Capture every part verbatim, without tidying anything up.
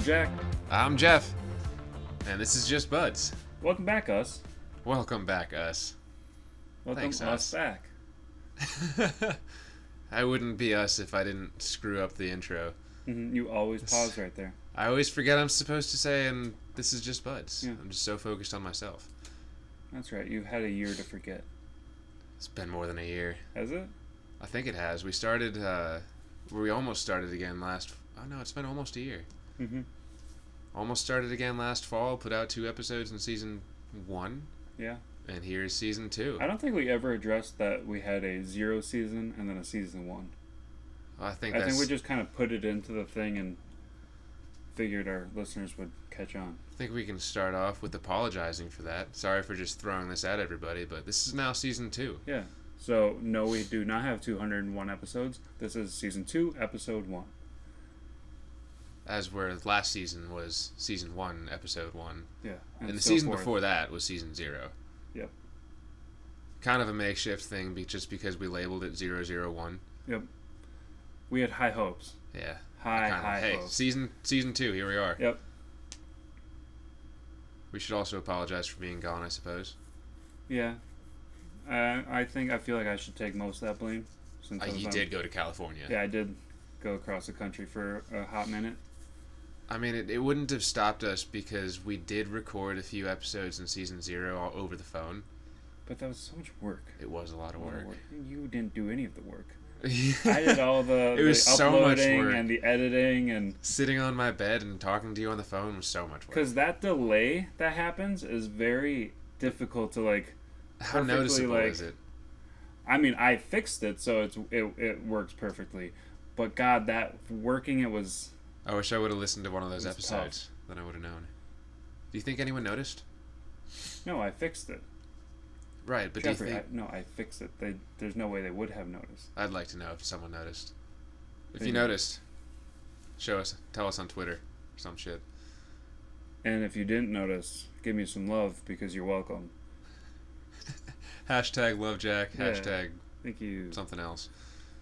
Jack. I'm Jeff, and this is Just Buds. Welcome back, us. Welcome back, us. Welcome Thanks, us us. back. I wouldn't be us if I didn't screw up the intro. Mm-hmm. You always pause right there. I always forget I'm supposed to say, and this is Just Buds. Yeah. I'm just so focused on myself. That's right. You've had a year to forget. It's been more than a year. Has it? I think it has. We started, uh, we almost started again last, oh no, it's been almost a year. Mm-hmm. Almost started again last fall, put out two episodes in season one. Yeah. And here's season two. I don't think we ever addressed that we had a zero season and then a season one. I think I that's, think we just kind of put it into the thing and figured our listeners would catch on. I think we can start off with apologizing for that. Sorry for just throwing this at everybody, but this is now season two. Yeah. So, no, we do not have two hundred one episodes. This is season two, episode one. As where last season was season one, episode one. Yeah. And, the so season forth. before that was season zero. Yep. Kind of a makeshift thing be- just because we labeled it zero zero one. Yep. We had high hopes. Yeah. High, Kinda, high hey, hopes. season season two, here we are. Yep. We should also apologize for being gone, I suppose. Yeah. Uh, I think, I feel like I should take most of that blame. Since Uh, I was you on- did go to California. Yeah, I did go across the country for a hot minute. I mean, it, it wouldn't have stopped us because we did record a few episodes in season zero all over the phone. But that was so much work. It was a lot of A lot work. of work. You didn't do any of the work. I I did all the, It the was so much uploading work. and the editing, and Sitting on my bed and talking to you on the phone was so much work. because that delay that happens is very difficult to like. How perfectly, noticeable like- is it? I mean, I fixed it so it's it it works perfectly, but God, that working it was. I wish I would have listened to one of those It's episodes. Then I would have known. Do you think anyone noticed? No, I fixed it. Right, but Jeffrey, do you think... I, no, I fixed it. They, there's no way they would have noticed. I'd like to know if someone noticed. If They you did. noticed, show us. Tell us on Twitter. Or some shit. And if you didn't notice, give me some love because you're welcome. Hashtag LoveJack. Yeah. Hashtag Thank you. something else.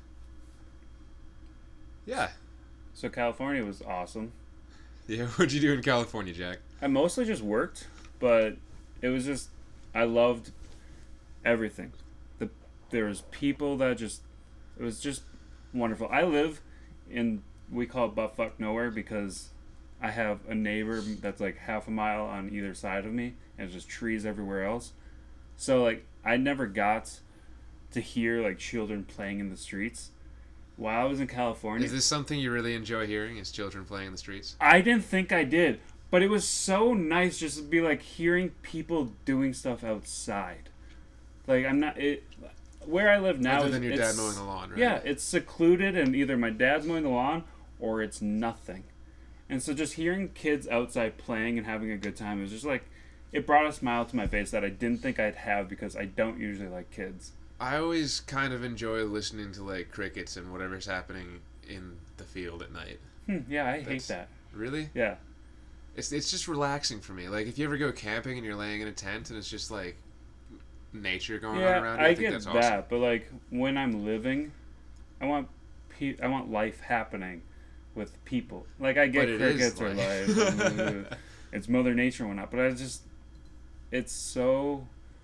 Yeah. So California was awesome. Yeah, what'd you do in California, Jack? I mostly just worked, but it was just I loved everything. The there was people that just it was just wonderful. I live in we call it buttfuck nowhere because I have a neighbor that's like half a mile on either side of me and there's just trees everywhere else. So like I never got to hear like children playing in the streets. While I was in California, Is this something you really enjoy hearing? Is children playing in the streets? I didn't think I did, but it was so nice just to be like hearing people doing stuff outside. Like I'm not it. Where I live now Other is than your it's- dad mowing the lawn, right? Yeah, it's secluded, and either my dad's mowing the lawn or it's nothing. And so just hearing kids outside playing and having a good time was just like it brought a smile to my face that I didn't think I'd have because I don't usually like kids. I always kind of enjoy listening to like crickets and whatever's happening in the field at night. Hmm, yeah, I hate That's- that. Really? Yeah. It's it's just relaxing for me. Like if you ever go camping and you're laying in a tent and it's just like nature going Yeah, on around you, I, I think get that's that, awesome. but like when I'm living, I want pe- I want life happening with people. Like I get But it is crickets or life. life, it's Mother Nature and whatnot, but I just it's so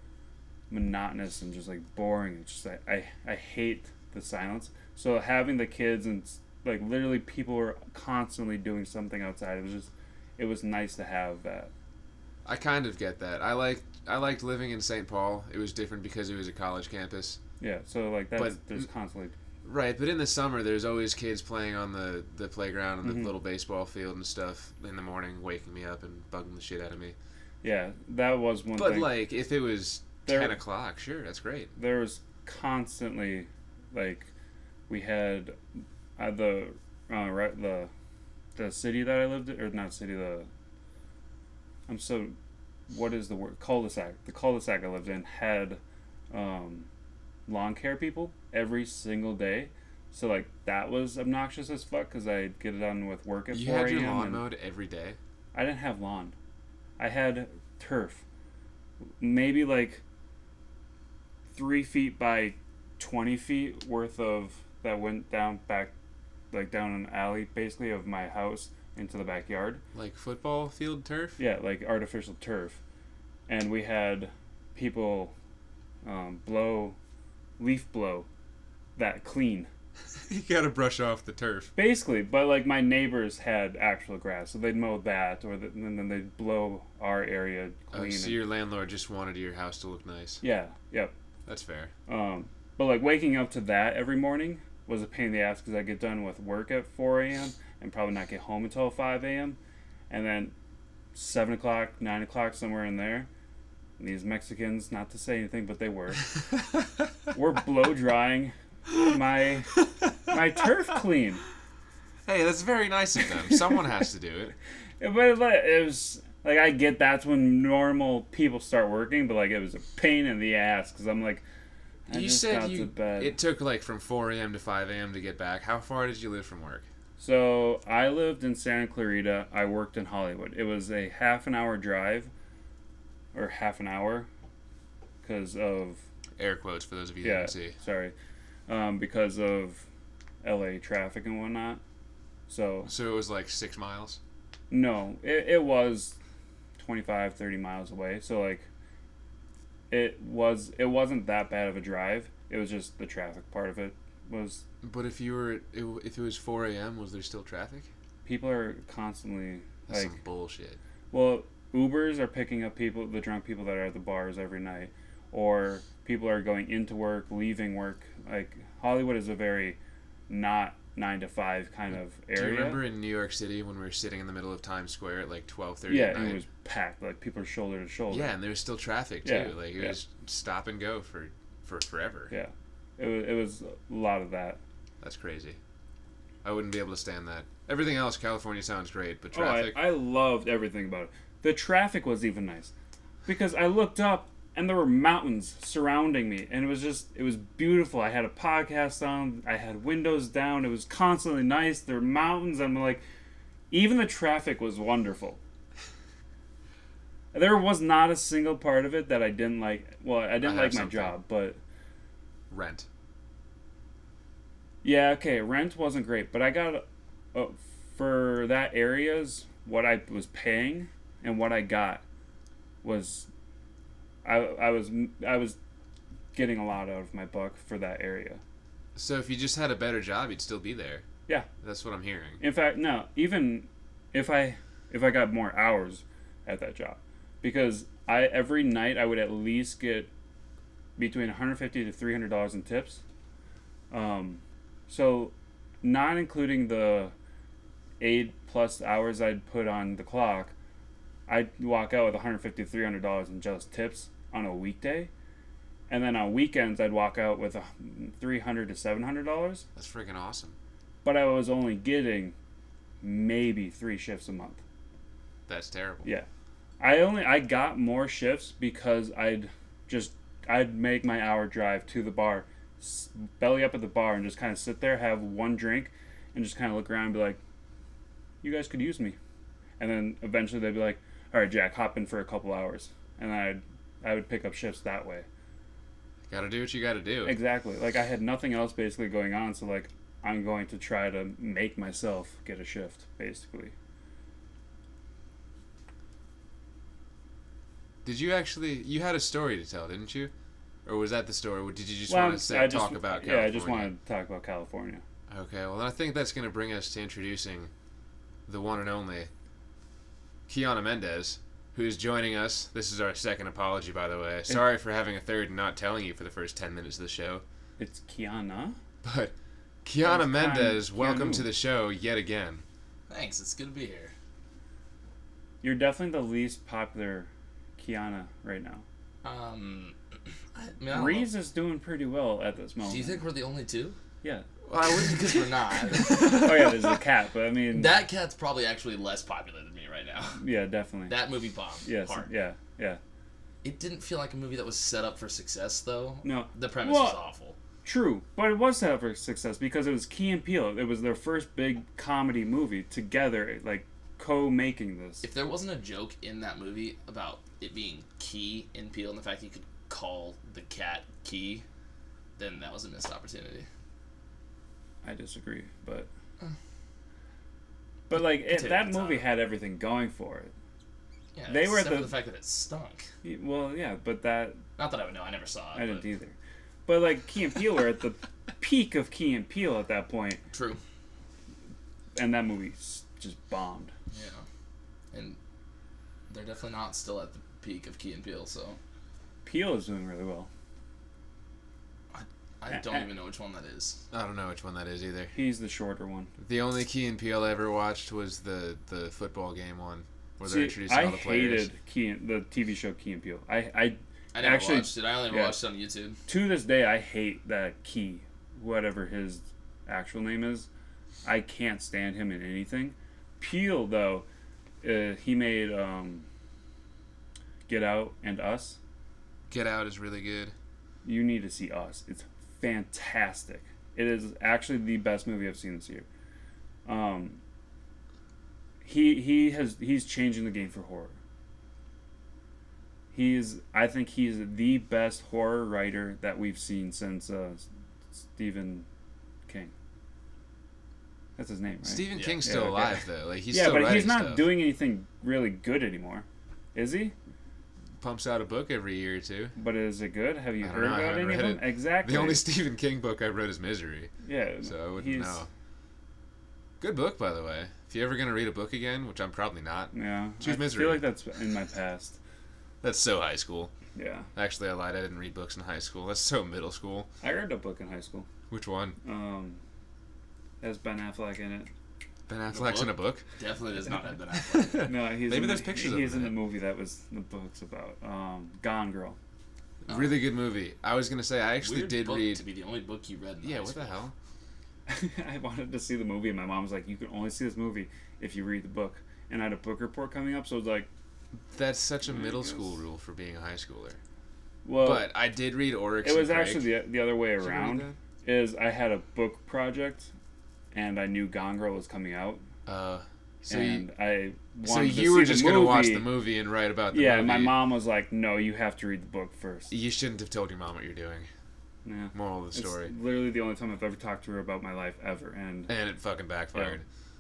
monotonous and just like boring. It's just like I I hate the silence. So having the kids and like literally people were constantly doing something outside. It was just it was nice to have that. I kind of get that. I like I liked living in Saint Paul. It was different because it was a college campus. Yeah. So like that's But- there's constantly. Right, but in the summer, there's always kids playing on the, the playground and the Mhm. little baseball field and stuff in the morning, waking me up and bugging the shit out of me. Yeah, that was one But, thing. like, if it was There- ten o'clock, sure, that's great. There was constantly, like, we had uh, the uh, right the the city that I lived in, or not city the. I'm so, what is the word? Cul-de-sac. The cul-de-sac I lived in had, um, lawn care people every single day. So like that was obnoxious as fuck because I'd get it done with work at You four had your a.m. lawn and- mowed every day? I didn't have lawn. I had turf. Maybe like three feet by twenty feet worth of that went down back, like down an alley basically of my house into the backyard. Like football field turf? Yeah, like artificial turf. And we had people um, blow, leaf blow that clean. You gotta brush off the turf. Basically, but like my neighbors had actual grass, so they'd mow that, or the, and then they'd blow our area clean. Oh, so and, your landlord just wanted your house to look nice. yeah, yep. That's fair. Um, but like waking up to that every morning was a pain in the ass because I get done with work at four a.m. and probably not get home until five a.m. and then seven o'clock, nine o'clock, somewhere in there. And these Mexicans, not to say anything, but they were, were blow drying my my turf clean. Hey, that's very nice of them. Someone has to do it. But it was like, I get that's when normal people start working, but like it was a pain in the ass because I'm like, I You just said got you to bed. it took like from four a.m. to five a.m. to get back. How far did you live from work? So I lived in Santa Clarita. I worked in Hollywood. It was a half an hour drive, or half an hour, because of Air quotes for those of you yeah. that didn't see. Sorry, um, because of L A traffic and whatnot. So So it was like six miles. no, it it was twenty-five, thirty miles away. So like, it was it wasn't that bad of a drive. It was just the traffic part of it was. But if you were, if it was four a.m., was there still traffic? People are constantly That's like, some bullshit. well, Ubers are picking up people, the drunk people that are at the bars every night, or people are going into work, leaving work. Like Hollywood is a very not nine to five kind of area. Do you remember in New York City when we were sitting in the middle of Times Square at like twelve thirty Yeah, at night? it was packed. Like people are shoulder to shoulder. Yeah, and there was still traffic too. Yeah, Like it yeah. was stop and go for, for forever. Yeah, it was it was a lot of that. That's crazy. I wouldn't be able to stand that. Everything else, California sounds great, but Oh, I, traffic. I loved everything about it. The traffic was even nice, because I looked up and there were mountains surrounding me, and it was just it was beautiful. I had a podcast on. I had windows down. It was constantly nice. There were mountains. I'm like, even the traffic was wonderful. There was not a single part of it that I didn't like. Well, I didn't I have like my something. job, but Rent. yeah, okay, rent wasn't great, but I got uh, for that areas what I was paying and what I got was I I was I was getting a lot out of my buck for that area. So if you just had a better job, you'd still be there. Yeah. That's what I'm hearing. In fact, no, even if I if I got more hours at that job, because I every night I would at least get between one hundred fifty to three hundred dollars in tips. Um, so not including the eight plus hours I'd put on the clock, I'd walk out with one hundred fifty to three hundred dollars in just tips on a weekday, and then on weekends I'd walk out with a three hundred to seven hundred dollars. That's freaking awesome. But I was only getting maybe three shifts a month. That's terrible. Yeah, I only I got more shifts because I'd just I'd make my hour drive to the bar, s- belly up at the bar, and just kind of sit there, have one drink, and just kind of look around and be like, "You guys could use me," and then eventually they'd be like, "All right, Jack, hop in for a couple hours," and then I'd I would pick up shifts that way. Gotta do what you gotta do. Exactly. Like I had nothing else basically going on, so like I'm going to try to make myself get a shift, basically. Did you actually? You had a story to tell, didn't you? Or was that the story? Or did you just Well, want to say, I just- talk about California? Yeah, I just wanted to talk about California. Okay, well, then I think that's going to bring us to introducing the one and only Kiana Mendez, who's joining us. This is our second apology, by the way. Sorry for having a third and not telling you for the first ten minutes of the show. It's Kiana. But Kiana It's Mendez, Kian- welcome Kianu. to the show yet again. Thanks, it's good to be here. You're definitely the least popular Kiana right now. Um, I mean, I don't Reeves is doing pretty well at this know. moment. Do you think we're the only two? Yeah. Well, I wouldn't because we're not. Oh yeah, there's a cat, but I mean. That cat's probably actually less popular than me right now. Yeah, definitely. That movie bombed Yes. hard. Yeah. Yeah. It didn't feel like a movie that was set up for success, though. No. The premise Well- was awful. True, but it was set up for success because it was Key and Peele. It was their first big comedy movie together, like co-making this. If there wasn't a joke in that movie about it being Key in Peel and the fact that you could call the cat Key, then that was a missed opportunity. I disagree, but But like it, Potato that potato. movie had everything going for it. Yeah, They were except the- for the fact that it stunk. Y- Well, yeah, but that Not that I would know. I never saw it. I didn't but- either. But like Key and Peele were at the peak of Key and Peele at that point, True. and that movie s- just bombed. Yeah. And they're definitely not still at the peak of Key and Peele, so Peele is doing really well. I Uh, don't uh, even know which one that is. I don't know which one that is either. He's the shorter one. The only Key and Peele I ever watched was the the football game one, where they're See, introducing I all the players. hated Key and, the T V show Key and Peele. I, I I never Actually, watched it. I only ever yeah. watched it on YouTube. to this day I hate that Key, whatever his actual name is. I can't stand him in anything. Peele though, uh, he made um, Get Out and Us. Get Out is really good. You need to see Us. It's fantastic. It is actually the best movie I've seen this year. Um, he he has he's changing the game for horror. He's I think he's the best horror writer that we've seen since uh, Stephen King. That's his name, right? Stephen Yeah. King's Yeah, still okay. alive though. Like he's yeah, still but writing he's not stuff. doing anything really good anymore, is he? Pumps out a book every year or two. But is it good? Have you I don't heard know, I about haven't any of read them? Exactly. The only Stephen King book I've read is Misery, yeah, so I wouldn't he's, know. Good book, by the way. If you're ever gonna read a book again, which I'm probably not, Yeah, Choose I Misery. feel like that's in my past. that's so high school. Yeah, Actually, I lied. I didn't read books in high school. That's so middle school. I read a book in high school. Which one? Um, has Ben Affleck in it. Ben Affleck's in a book. Definitely does not have Ben Affleck. No, he's Maybe in there's the, pictures of He's him in in the it. movie that was the book's about. Um, Gone Girl. Oh. Really good movie. I was gonna say I actually Weird did book read. to be the only book you read. In Yeah, high what school. the hell? I wanted to see the movie, and my mom was like, "You can only see this movie if you read the book." And I had a book report coming up, so I was like, That's such a I middle guess. school rule for being a high schooler. "Well, But I did read Oryx. it was and Crake. actually the the other way Did you read around." that? Is I had a book project, and I knew Gone Girl was coming out, Uh, so and you, I wanted so to you see were the just movie. gonna watch the movie and write about the Yeah, movie. my mom was like, "No, you have to read the book first." You shouldn't have told your mom what you're doing. Yeah. Moral of the It's story. literally the only time I've ever talked to her about my life ever, and And it fucking backfired.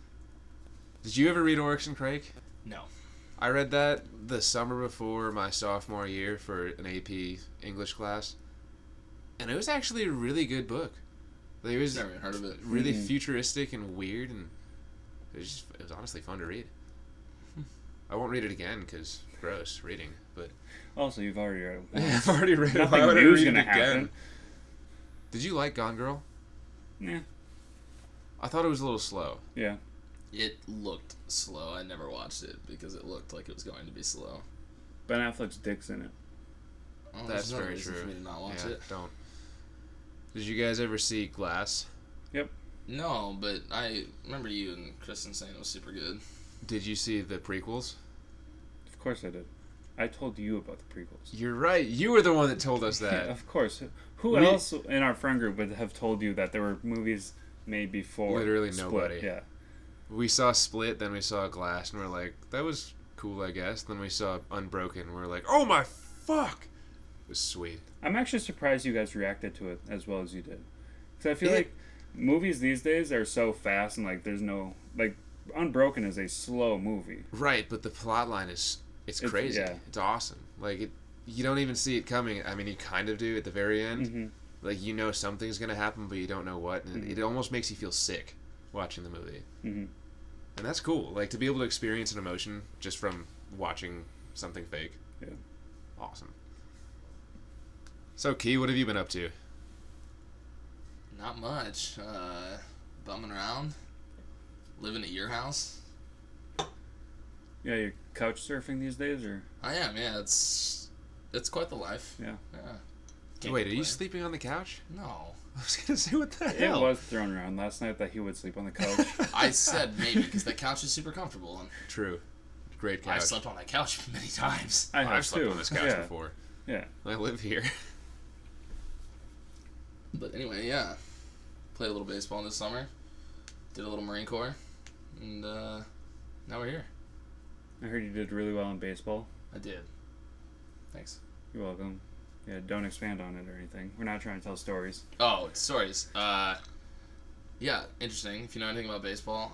Did you ever read Oryx and Crake? No. I read that the summer before my sophomore year for an A P English class, and it was actually a really good book. Like, it was Never even heard of it. really Mhm. futuristic and weird, and it was just, it was honestly fun to read. I won't read it again because gross reading, but also you've already read it. I've already read it. Nothing Why would I new is read it gonna again? happen. Did you like Gone Girl? Yeah, I thought it was a little slow. yeah. It looked slow. I never watched it because it looked like it was going to be slow. Ben Affleck's dick's in it. Oh, That's there's another very reason true. For me to not watch yeah, it. don't. Did you guys ever see Glass? No, but I remember you and Kristen saying it was super good. Did you see the prequels? Of course I did. I told you about the prequels. You're right. You were the one that told us Yeah, that. of course. Who We- else in our friend group would have told you that there were movies made before? Literally Split? nobody. Yeah. We saw Split, then we saw Glass, and we're like, that was cool, I guess. Then we saw Unbroken, and we're like, oh my fuck! It was sweet. I'm actually surprised you guys reacted to it as well as you did. Because I feel It- like movies these days are so fast and like there's no like Unbroken is a slow movie. Right, but the plot line is it's It's- crazy. yeah. It's awesome. Like it, you don't even see it coming. I mean, you kind of do at the very end. Mm-hmm. Like you know something's gonna happen, but you don't know what, and Mhm. it almost makes you feel sick watching the movie. Mm-hmm. And that's cool. Like to be able to experience an emotion just from watching something fake. Yeah. Awesome. So Key, what have you been up to? Not much. Uh, bumming around. Living at your house. Yeah, you're couch surfing these days, or I am. Yeah, it's it's quite the life. yeah, Yeah. Can't Wait, are you complain. sleeping on the couch? No. I was gonna say what the it hell. was thrown around last night that he would sleep on the couch. I said maybe because the couch is super comfortable, and True. Great couch. I've slept on that couch many times. I have I've slept too. on this couch yeah. before. Yeah. I live here. But anyway, yeah. Played a little baseball this summer. Did a little Marine Corps, and uh, now we're here. I heard you did really well in baseball. I did. Thanks. You're welcome. Yeah, don't expand on it or anything. We're not trying to tell stories. Oh, stories. Uh, yeah, interesting. If you know anything about baseball, I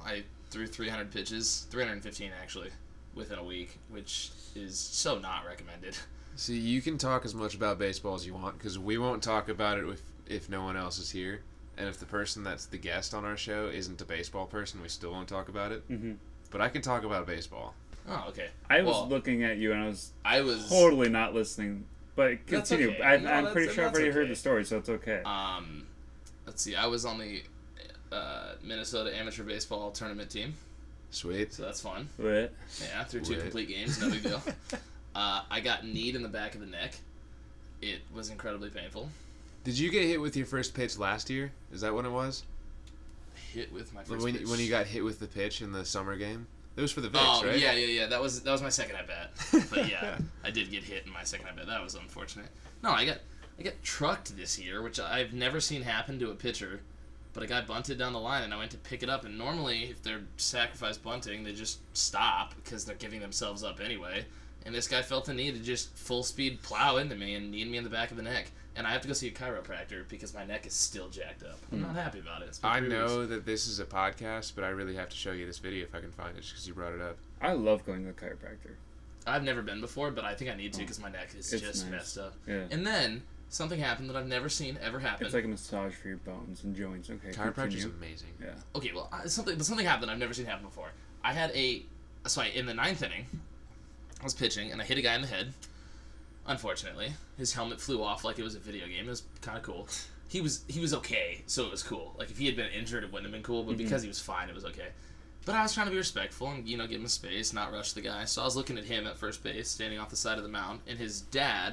threw three hundred pitches, three hundred fifteen actually, within a week, which is so not recommended. See, you can talk as much about baseball as you want, because we won't talk about it if, if no one else is here. And if the person that's the guest on our show isn't a baseball person, we still won't talk about it. Mm-hmm. But I can talk about baseball. Oh, okay. I was well, looking at you and I was, I was totally not listening. But That's continue. okay. I, No, I'm that's- pretty sure I've that's already heard okay. the story, so it's okay. Um, let's see. I was on the uh, Minnesota amateur baseball tournament team, Sweet. so that's fun. What? Yeah, through two Lit. complete games, no big deal. uh, I got kneed in the back of the neck. It was incredibly painful. Did you get hit with your first pitch last year? Is that when it was? Hit with my first When, pitch. when you got hit with the pitch in the summer game? It was for the Vicks, Oh right? yeah, yeah, yeah. That was that was my second at bat. But yeah, I did get hit in my second at bat. That was unfortunate. No, I got I got trucked this year, which I've never seen happen to a pitcher. But a guy bunted down the line, and I went to pick it up. And normally, if they're sacrifice bunting, they just stop because they're giving themselves up anyway. And this guy felt the need to just full speed plow into me and knee me in the back of the neck. And I have to go see a chiropractor because my neck is still jacked up. I'm not happy about it. It's been I three know weeks. that this is a podcast, but I really have to show you this video if I can find it, just because you brought it up. I love going to the chiropractor. I've never been before, but I think I need to because my neck is It's just nice. messed up. Yeah. And then something happened that I've never seen ever happen. It's like a massage for your bones and joints. Okay, Chiropractor's continue. amazing. Yeah. Okay, well, uh, something but something happened I've never seen happen before. I had a so I, in the ninth inning, I was pitching and I hit a guy in the head. Unfortunately, his helmet flew off like it was a video game. It was kind of cool. He was he was okay, so it was cool. Like if he had been injured, it wouldn't have been cool. But because he was fine, it was okay. But I was trying to be respectful and you know give him a space, not rush the guy. So I was looking at him at first base, standing off the side of the mound, and his dad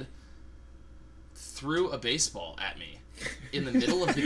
threw a baseball at me in the middle of the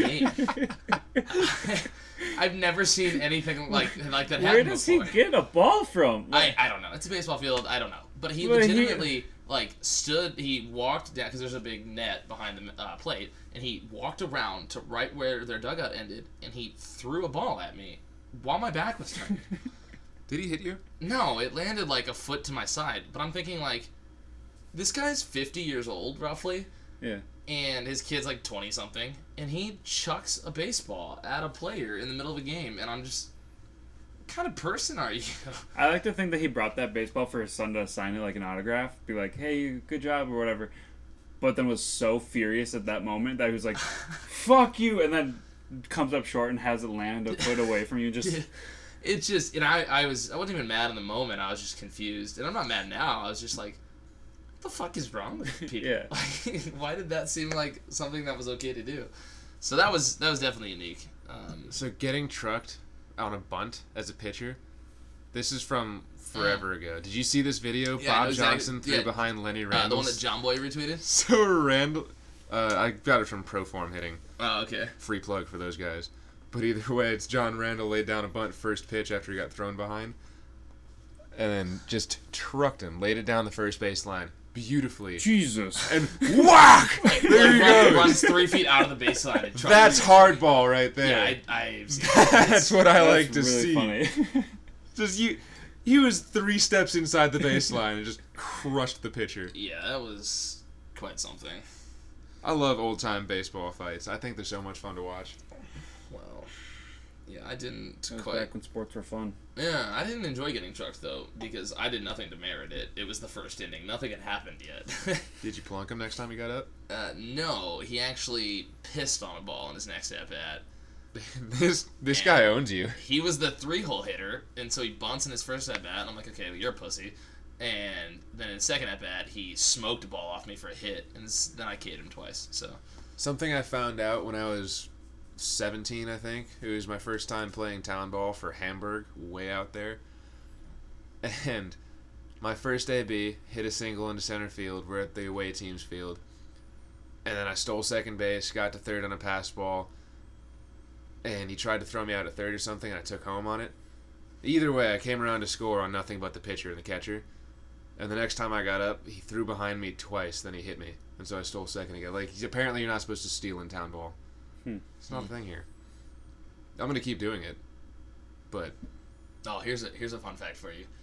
game. I've never seen anything like like that Where happen does before. he get a ball from? I, I don't know. It's a baseball field. I don't know. But he Well, he- legitimately like stood. He walked down because there's a big net behind the uh, plate, and he walked around to right where their dugout ended, and he threw a ball at me while my back was turned. Did he hit you? No, it landed like a foot to my side. But I'm thinking like, this guy's fifty years old roughly, yeah. and his kid's like twenty something, and he chucks a baseball at a player in the middle of a game, and I'm just, what kind of person are you? I like to think that he brought that baseball for his son to sign it like an autograph. Be like, hey, good job or whatever. But then was so furious at that moment that he was like, fuck you. And then comes up short and has it land a foot away from you. Just It's just, and I, I was, I wasn't even mad in the moment. I was just confused, and I'm not mad now. I was just like, what the fuck is wrong with people? Yeah. Like, why did that seem like something that was okay to do? So that was that was definitely unique. Um, So getting trucked on a bunt as a pitcher, this is from forever ago. Did you see this video? Yeah, I know Bob exactly- Johnson threw yeah. behind Lenny uh, Randall. the one that John Boy retweeted. So Randall, uh, I got it from Proform Hitting. Oh, okay. Free plug for those guys. But either way, it's John Randall laid down a bunt first pitch after he got thrown behind, and then just trucked him, laid it down the first base line beautifully, Jesus. and whack! Like, There you run- go. Runs three feet out of the baseline. and tries That's to- hardball right there. Yeah, I, I've seen that. That's what I That's like to really see. funny. Just you, he was three steps inside the baseline and just crushed the pitcher. Yeah, that was quite something. I love old time baseball fights. I think they're so much fun to watch. Well, yeah, I didn't That was quite. back when sports were fun. Yeah, I didn't enjoy getting trucked though because I did nothing to merit it. It was the first inning. Nothing had happened yet. Did you plunk him next time you got up? uh, no, he actually pissed on a ball in his next at bat. this this guy owns you. He was the three hole hitter, and so he bunts in his first at bat. And I'm like, okay, well, you're a pussy. And then in his second at bat, he smoked a ball off me for a hit, and this, then I K'd him twice. So Something I found out when I was seventeen, I think. It was my first time playing town ball for Hamburg, way out there. And my first A B, hit a single into center field. We're at the away team's field. And then I stole second base, got to third on a pass ball. And he tried to throw me out at third or something, and I took home on it. Either way, I came around to score on nothing but the pitcher and the catcher. And the next time I got up, he threw behind me twice, then he hit me. And so I stole second again. Like, apparently you're not supposed to steal in town ball. Hmm. It's not a thing here. I'm going to keep doing it. But oh, here's a here's a fun fact for you.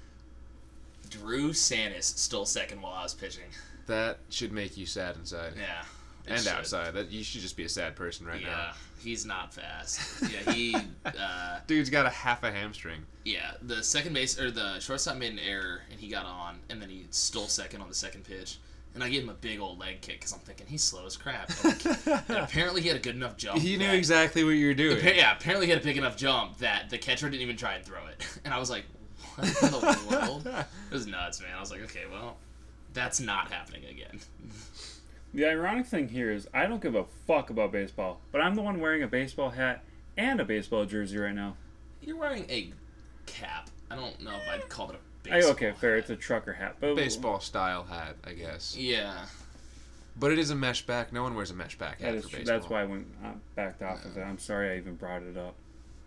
Drew Sanis stole second while I was pitching. that should make you sad inside. Yeah. It and should. outside. That you should just be a sad person right yeah, now. he's not fast. Yeah, he. Uh, Dude's got a half a hamstring. yeah, the second base or the shortstop made an error, and he got on, and then he stole second on the second pitch. And I gave him a big old leg kick because I'm thinking he's slow as crap. And, and apparently he had a good enough jump. He knew that- exactly what you were doing. Appa- Yeah, apparently he had a big enough jump that the catcher didn't even try and throw it. And I was like, what in the world? It was nuts, man. I was like, okay, well, that's not happening again. The ironic thing here is I don't give a fuck about baseball, but I'm the one wearing a baseball hat and a baseball jersey right now. You're wearing a cap. I don't know if I'd call it a Hey, baseball okay, fair. hat. It's a trucker hat, but Baseball style hat, I guess. Yeah. But it is a mesh back. No one wears a mesh back hat that is for true. baseball. That's why I went uh, backed off of it. I'm sorry I even brought it up.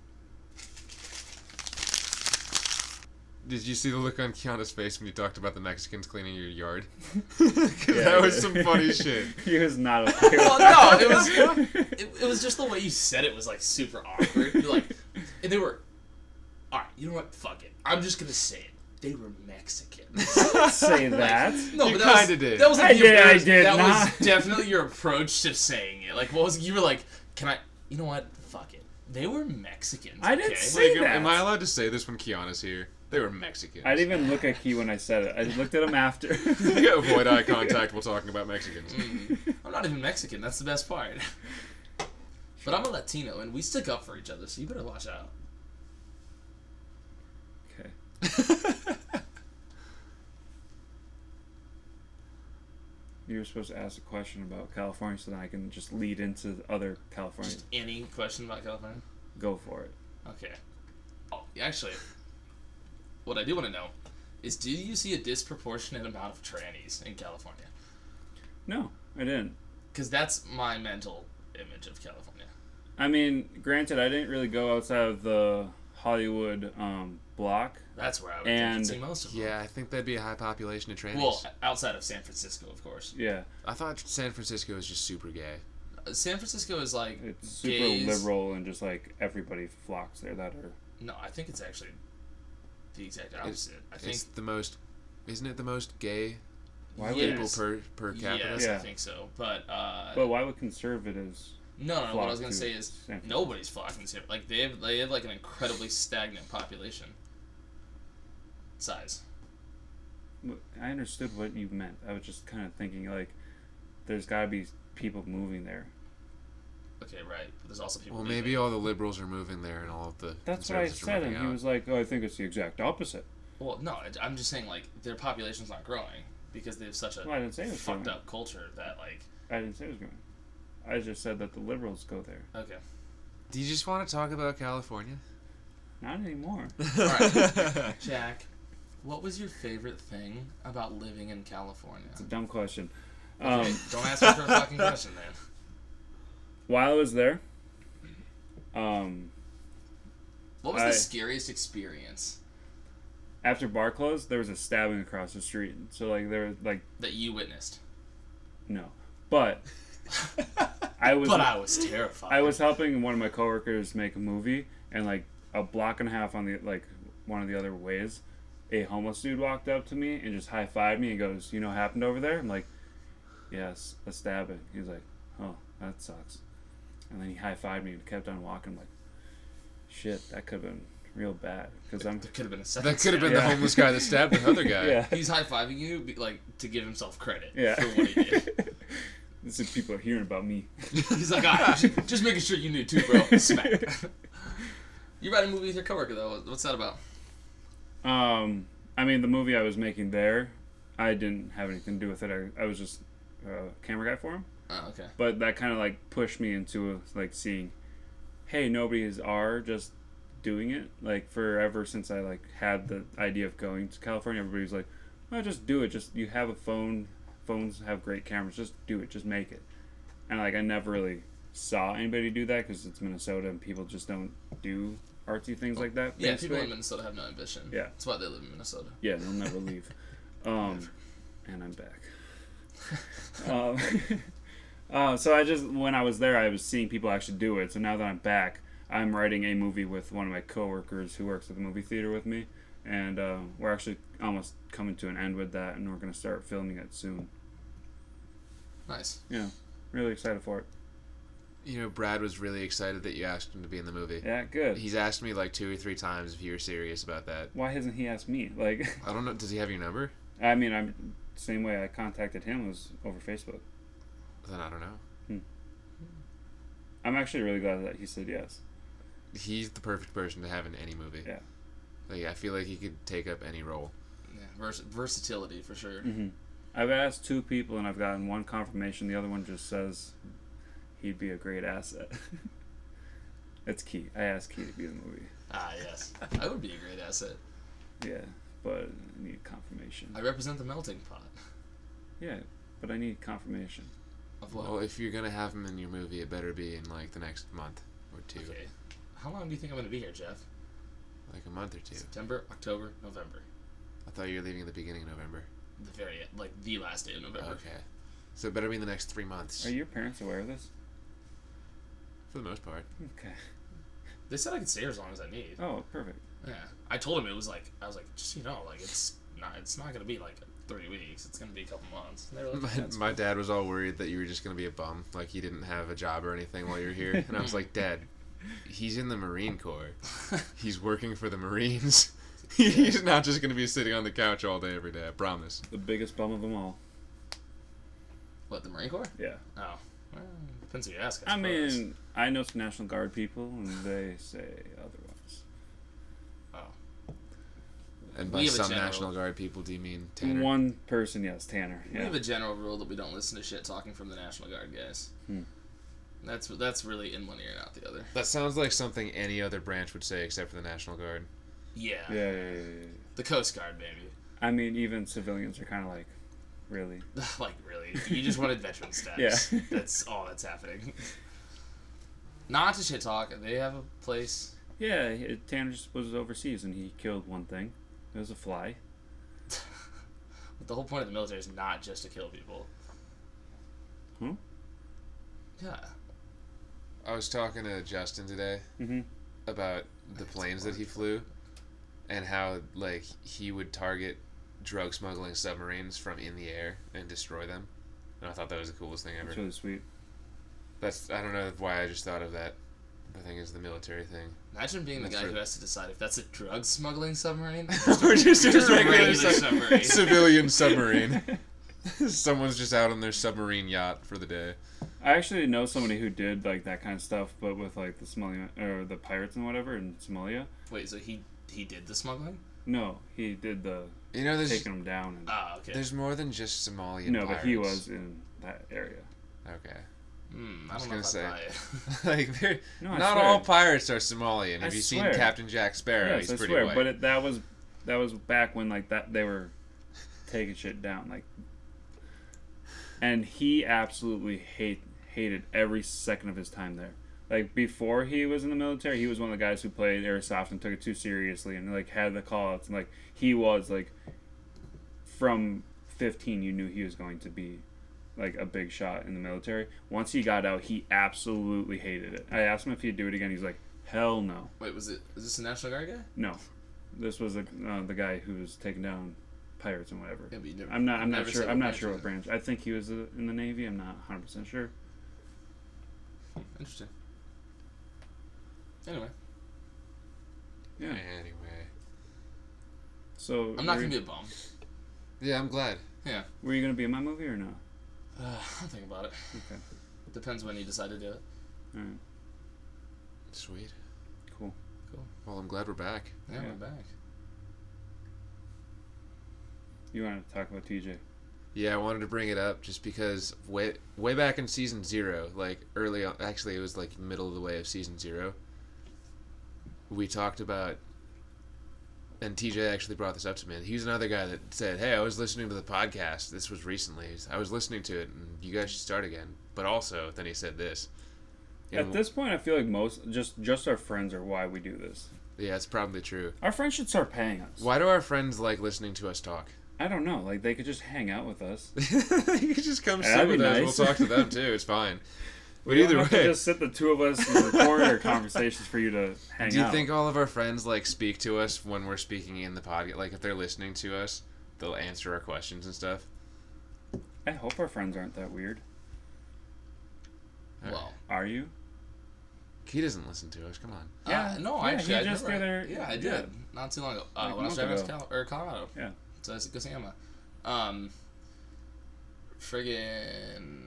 Did you see the look on Keanu's face when you talked about the Mexicans cleaning your yard? Because Yeah, that I was did. some funny shit. He was not okay with Well, that. no, it was it, it was just the way you said it was like super awkward. You're like, and they were, all right, you know what? Fuck it. I'm just gonna say it. They were Mexican. Say that. No, You but that was, kinda did. That was like I your did, I approach- did That not. was definitely your approach to saying it. Like, what was you were like? Can I? You know what? Fuck it. They were Mexicans. I didn't okay? say- Like, that. am I allowed to say this when Keanu's here? They were Mexicans. I didn't even look at Key when I said it. I looked at him after. Avoid eye contact while talking about Mexicans. Mm. I'm not even Mexican. That's the best part. But I'm a Latino, and we stick up for each other, so you better watch out. Okay. You were supposed to ask a question about California so then I can just lead into the other California. Just any question about California? Go for it. Okay. Oh, actually, what I do want to know is, do you see a disproportionate amount of trannies in California? No, I didn't. Because that's my mental image of California. I mean, granted, I didn't really go outside of the Hollywood um, block. That's where I would And- think you'd see most of them. Yeah, I think that'd be a high population of trannies. Well, outside of San Francisco, of course. Yeah, I thought San Francisco was just super gay. Uh, San Francisco is like it's super gays. liberal and just like everybody flocks there that are. No, I think it's actually the exact opposite. I think It's the most, isn't it the most gay Why would yes, people per per capita? yes, I Yeah. think so. But uh, But why would conservatives? no, no, no. What I was flock gonna to say is San Francisco? nobody's flocking to it. Like they have, they have like an incredibly stagnant population size. I understood what you meant. I was just kind of thinking like, there's got to be people moving there. Okay, right. But there's also people. Well, leaving. maybe all the liberals are moving there, and all of the That's what I conservatives are said, moving and he out. was like, "Oh, I think it's the exact opposite." Well, no, I- I'm just saying like their population's not growing because they have such a Well, I didn't say it was fucked growing. up culture that like. I didn't say it was going. I just said that the liberals go there. Okay. Do you just want to talk about California? Not anymore. Alright. Jack, what was your favorite thing about living in California? It's a dumb question. Okay, Um, don't ask me for a fucking question, man. while I was there, um, What was I- the scariest experience after bar closed, there was a stabbing across the street. So like there was like that you witnessed? no, but I was But I was terrified. I was helping one of my coworkers make a movie, and like a block and a half on the like one of the other ways, a homeless dude walked up to me and just high fived me and goes, "You know what happened over there?" I'm like, "Yes, a stabbing." He was like, "Oh, that sucks," and then he high fived me and kept on walking. I'm like, "Shit, that could have been real bad," because I'm There could have been a second. That could have been Yeah. the homeless guy that stabbed the other guy. yeah He's high fiving you, be- like to give himself credit yeah. for what he did. This is people are hearing about me. He's like, ah, just, just making sure you knew too, bro. Smack. You writing a movie with your coworker though. What's that about? Um, I mean, the movie I was making there, I didn't have anything to do with it. I, I was just a camera guy for him. Oh, okay. But that kind of like pushed me into like seeing, hey, nobody is are just doing it. Like forever since I like had the idea of going to California, everybody's like, oh, just do it. Just you have a phone. Phones have great cameras. Just do it. Just make it. And like I never really saw anybody do that because it's Minnesota and people just don't do artsy things like that. Yeah, basically. people in Minnesota have no ambition. Yeah. That's why they live in Minnesota. Yeah, they'll never leave. Um, and I'm back. um, uh, so I just, when I was there, I was seeing people actually do it. So now that I'm back, I'm writing a movie with one of my coworkers who works at the movie theater with me. And uh, we're actually almost coming to an end with that, and we're going to start filming it soon. Nice. Yeah. Really excited for it. You know, Brad was really excited that you asked him to be in the movie. Yeah, good. He's asked me like two or three times if you were serious about that. Why hasn't he asked me? Like, I don't know. Does he have your number? I mean, I'm same way I contacted him was over Facebook. Then I don't know. Hmm. I'm actually really glad that he said yes. He's the perfect person to have in any movie. Yeah. Like, I feel like he could take up any role. Yeah, vers- versatility for sure. Mm-hmm. I've asked two people and I've gotten one confirmation. The other one just says he'd be a great asset. It's Key. I asked Key to be in the movie. Ah, yes. I would be a great asset. Yeah, but I need confirmation. I represent the melting pot. Yeah, but I need confirmation. Of what? Well, if you're gonna have him in your movie, it better be in like the next month or two. Okay. How long do you think I'm going to be here, Jeff? Like a month or two. September, October, November. I thought you were leaving at the beginning of November. The very, like, the last day of November. Okay. So it better be in the next three months. Are your parents aware of this? For the most part. Okay. They said I could stay here as long as I need. Oh, perfect. Yeah. I told him it was like, I was like, just, you know, like, it's not, it's not going to be like three weeks. It's going to be a couple months. And they were like, My, "That's my cool." dad was all worried that you were just gonna be a bum, like you didn't have a job or anything while you're here. And I was like, Dad, he's in the Marine Corps. He's working for the Marines. He's not just gonna be sitting on the couch all day every day. I promise. The biggest bum of them all. What, the Marine Corps? Yeah. Oh. Well, depends who you ask, I I suppose. mean, I know some National Guard people, and they say otherwise. Oh. And We by have a some general- National Guard people, do you mean Tanner? One person, yes, Tanner. We Yeah. have a general rule that we don't listen to shit talking from the National Guard guys. Hmm. That's that's really in one ear and out the other. That sounds like something any other branch would say except for the National Guard. Yeah. Yeah, yeah, yeah, yeah, yeah. The Coast Guard, baby. I mean, even civilians are kind of like, really? Like, really. You just wanted veteran status. Yeah. That's all that's happening. Not to shit talk. They have a place. Yeah, it, Tanner just was overseas, and he killed one thing. It was a fly. But the whole point of the military is not just to kill people. Hmm? Yeah. I was talking to Justin today Mm-hmm. about the planes that he flew and how like he would target drug smuggling submarines from in the air and destroy them. And I thought that was the coolest thing ever. It's really sweet. That's I don't know why I just thought of that. I think it's the military thing. Imagine being the That's guy true. who has to decide if that's a drug smuggling submarine Or just a just a regular regular sub- submarine. civilian submarine. Someone's just out on their submarine yacht for the day. I actually know somebody who did like that kind of stuff, but with like the Somalia or the pirates and whatever in Somalia. Wait, so he he did the smuggling? No, he did the You know, there's taking them down. And, Ah, okay. there's more than just Somalian no, pirates. but he was in that area. Okay. Hmm, I I was don't know if gonna I buy say. it. like, they're- No, I not swear. all pirates are Somalian. I Have you swear. seen Captain Jack Sparrow? Yes, He's I pretty swear, white. but it, that was that was back when like that they were taking shit down, like, and he absolutely hate hated every second of his time there. Like before he was in the military, he was one of the guys who played airsoft and took it too seriously and like had the call outs and like he was like from fifteen you knew he was going to be like a big shot in the military. Once he got out, he absolutely hated it. I asked him if he'd do it again. He's like, hell no. Wait, was it? Is this a National Guard guy? No, this was the uh, the guy who was taking down pirates and whatever. Yeah, but you never, I'm not. I'm not never sure. said I'm what not branch sure was what it. branch. I think he was uh, in the Navy. I'm not one hundred percent sure. Interesting. Anyway, Yeah. Anyway. So I'm not were, gonna be a bum. Yeah, I'm glad. were you gonna be in my movie or no? Uh, I'll think about it. Okay. Depends when you decide to do it. All right. Sweet. Cool. Cool. Well, I'm glad we're back. Yeah, Yeah. we're back. You wanted to talk about T J? Yeah, I wanted to bring it up just because way way back in season zero, like early on, actually it was like middle of the way of season zero. We talked about, and T J actually brought this up to me. He was another guy that said, "Hey, I was listening to the podcast. This was recently. I was listening to it, and you guys should start again." But also, then he said this. You At know, this point, I feel like most just just our friends are why we do this. yeah, it's probably true. Our friends should start paying us. Why do our friends like listening to us talk? I don't know. Like they could just hang out with us. You can just come That'd sit be with us. nice. We'll talk to them too. It's fine. But We either don't have to way, just sit the two of us and record our conversations for you to hang do you out. think all of our friends like speak to us when we're speaking in the podcast? Like if they're listening to us, they'll answer our questions and stuff. I hope our friends aren't that weird. All Well, Are you? He doesn't listen to us. Come on. yeah, uh, no, yeah, actually, he I just remember. the other- Yeah, I did. yeah. Not too long ago. Uh, Like a when I was month driving to ago. Cal- or Colorado. Yeah. So I was at Gosama. Um, friggin'.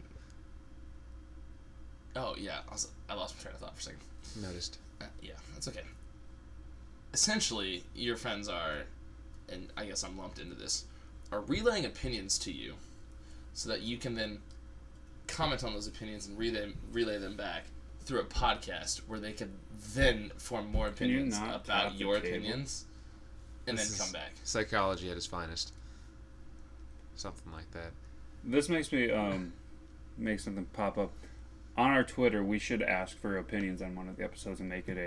Oh, yeah. I, was, I lost my train of thought for a second. Noticed. Uh, yeah, that's okay. Essentially, your friends are, and I guess I'm lumped into this, are relaying opinions to you so that you can then comment on those opinions and relay, relay them back through a podcast where they can then form more Can you opinions not about tap the your cable? opinions and This then is come back. Psychology at its finest. Something like that. This makes me um make something pop up. On our Twitter, we should ask for opinions on one of the episodes and make it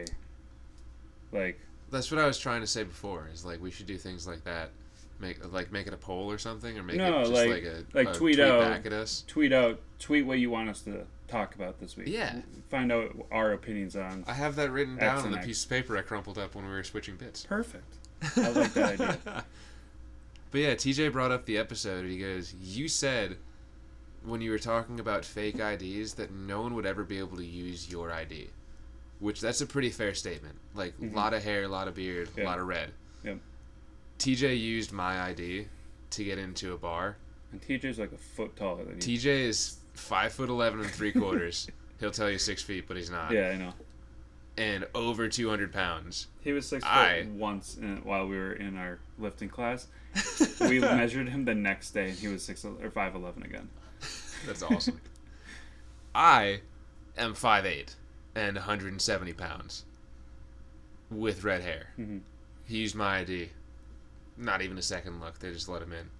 a like That's what I was trying to say before. Is like we should do things like that. Make like make it a poll or something, or make No, it just like- like, a like a tweet out- back at us. tweet out tweet what you want us to talk about this week. Yeah. Find out our opinions on. I have that written down X on and the X. piece of paper I crumpled up when we were switching bits. Perfect. I like that idea. But yeah, T J brought up the episode. He goes, "You said when you were talking about fake I Ds that no one would ever be able to use your I D," which that's a pretty fair statement. Like a Mhm. lot of hair, a lot of beard, a Yeah. lot of red. Yep. T J used my I D to get into a bar. And T J's like a foot taller than you. T J is five foot eleven and three quarters. He'll tell you six feet, but he's not. Yeah, I know. And over two hundred pounds. He was six I- foot once in, while we were in our lifting class. We measured him the next day, and he was six or five eleven again. That's awesome. I am five eight and one hundred seventy pounds with red hair. Mm-hmm. He used my I D. Not even a second look. They just let him in.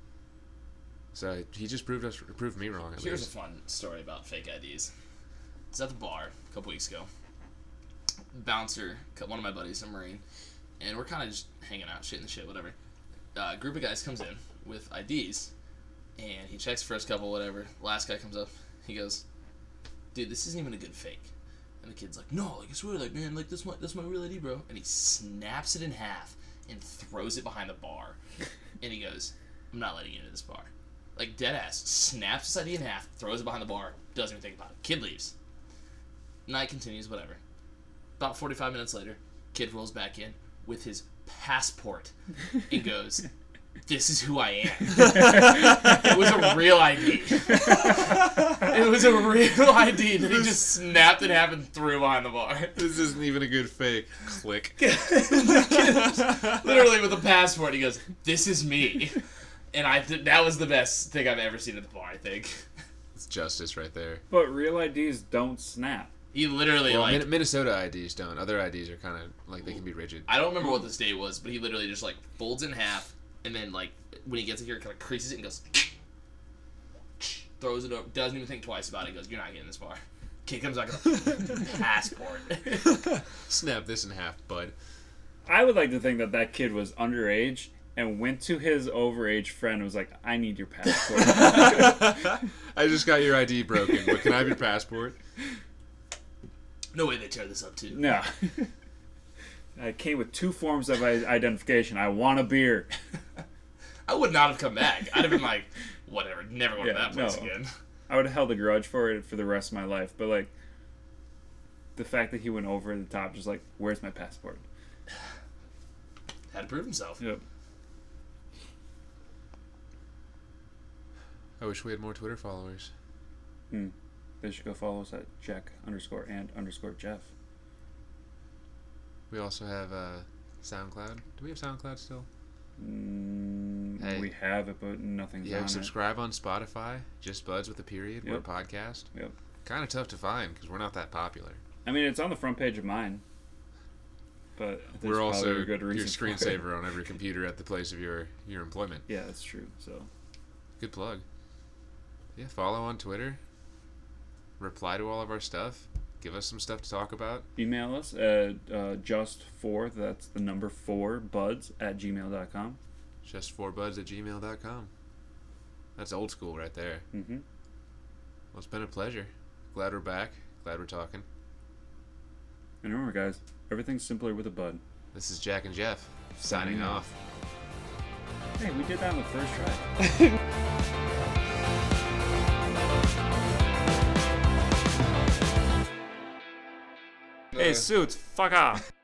So he just proved us, proved me wrong. At Here's least. a fun story about fake I Ds. I was at the bar a couple weeks ago. Bouncer, one of my buddies, a Marine, and we're kind of just hanging out, shitting the shit, whatever. Uh, a group of guys comes in with I Ds, and he checks first couple, whatever. Last guy comes up, he goes, "Dude, this isn't even a good fake." And the kid's like, "No, like I swear, like man, like this my that's my real I D, bro." And he snaps it in half and throws it behind the bar, and he goes, "I'm not letting you into this bar." Like dead ass, snaps his I D in half, throws it behind the bar, doesn't even think about it. Kid leaves. Night continues, whatever. About forty-five minutes later, kid rolls back in with his passport and goes, "This is who I am." It was a real I D. It was a real I D that he just snapped in half and threw behind the bar. This isn't even a good fake. Click. Literally with a passport, he goes, "This is me." And I th- that was the best thing I've ever seen at the bar, I think. It's justice right there. But real I Ds don't snap. He literally, Well, like, Min- Minnesota I Ds don't. Other I Ds are kind of like they can be rigid. I don't remember what this date was, but he literally just, like, folds it in half, and then, like, when he gets it here, kind of creases it and goes, throws it over, doesn't even think twice about it, goes, "You're not getting this bar." Kid comes back with a passport. Snap this in half, bud. I would like to think that that kid was underage and went to his overage friend and was like, "I need your passport." I just got your I D broken, but can I have your passport? No way they tear this up, too. No. I came with two forms of i- identification. I want a beer. I would not have come back. I'd have been like, whatever, never go to Yeah, that place no. again. I would have held a grudge for it for the rest of my life. But, like, the fact that he went over the top, just like, "Where's my passport?" Had to prove himself. Yep. I wish we had more Twitter followers. Hmm. They should go follow us at Jack underscore and underscore Jeff. We also have uh, SoundCloud. Do we have SoundCloud still? Mm, Hey. We have it, but nothing's Yeah, on subscribe on Spotify. Just Buds with a period. We're a Yep. podcast. Yep. Kind of tough to find because we're not that popular. it. I mean, it's on the front page of mine. But there's We're also probably a good your reason for it. screensaver on every computer at the place of your, your employment. Yeah, that's true. So Good plug. Yeah, follow on Twitter. Reply to all of our stuff. Give us some stuff to talk about. email us at uh, just four. That's the number four buds at gmail dot com. Just four buds at gmail dot com. That's old school right there. Mm-hmm. Well, it's been a pleasure. Glad we're back. Glad we're talking. And remember, guys, everything's simpler with a bud. This is Jack and Jeff signing Signing off. Hey, we did that on the first try. Hey, Suits, fuck off.